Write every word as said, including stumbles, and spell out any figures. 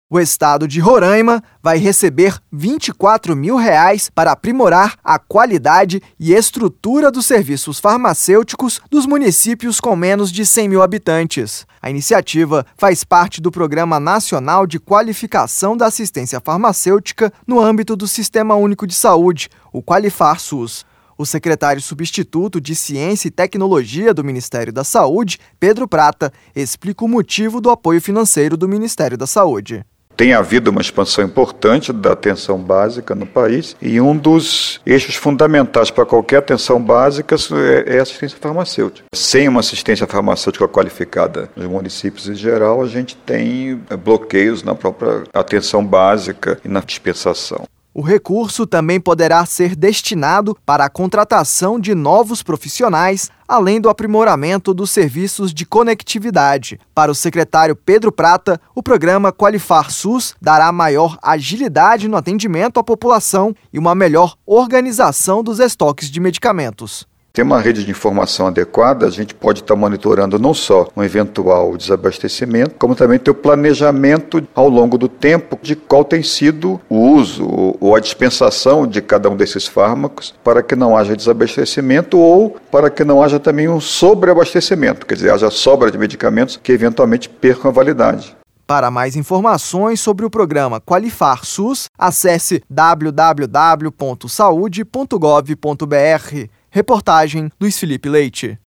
O estado de Roraima vai receber vinte e quatro mil reais para aprimorar a qualidade e estrutura dos serviços farmacêuticos dos municípios com menos de cem mil habitantes. A iniciativa faz parte do Programa Nacional de Qualificação da Assistência Farmacêutica no âmbito do Sistema Único de Saúde, o Qualifar SUS. O secretário substituto de Ciência e Tecnologia do Ministério da Saúde, Pedro Prata, explica o motivo do apoio financeiro do Ministério da Saúde. Tem havido uma expansão importante da atenção básica no país e um dos eixos fundamentais para qualquer atenção básica é a assistência farmacêutica. Sem uma assistência farmacêutica qualificada nos municípios em geral, a gente tem bloqueios na própria atenção básica e na dispensação. O recurso também poderá ser destinado para a contratação de novos profissionais, além do aprimoramento dos serviços de conectividade. Para o secretário Pedro Prata, o programa Qualifar SUS dará maior agilidade no atendimento à população e uma melhor organização dos estoques de medicamentos. Tem uma rede de informação adequada, a gente pode estar monitorando não só um eventual desabastecimento, como também ter o planejamento ao longo do tempo de qual tem sido o uso ou a dispensação de cada um desses fármacos para que não haja desabastecimento ou para que não haja também um sobreabastecimento, quer dizer, haja sobra de medicamentos que eventualmente percam a validade. Para mais informações sobre o programa Qualifar SUS, acesse w w w ponto saude ponto gov ponto b r. Reportagem Luiz Felipe Leite.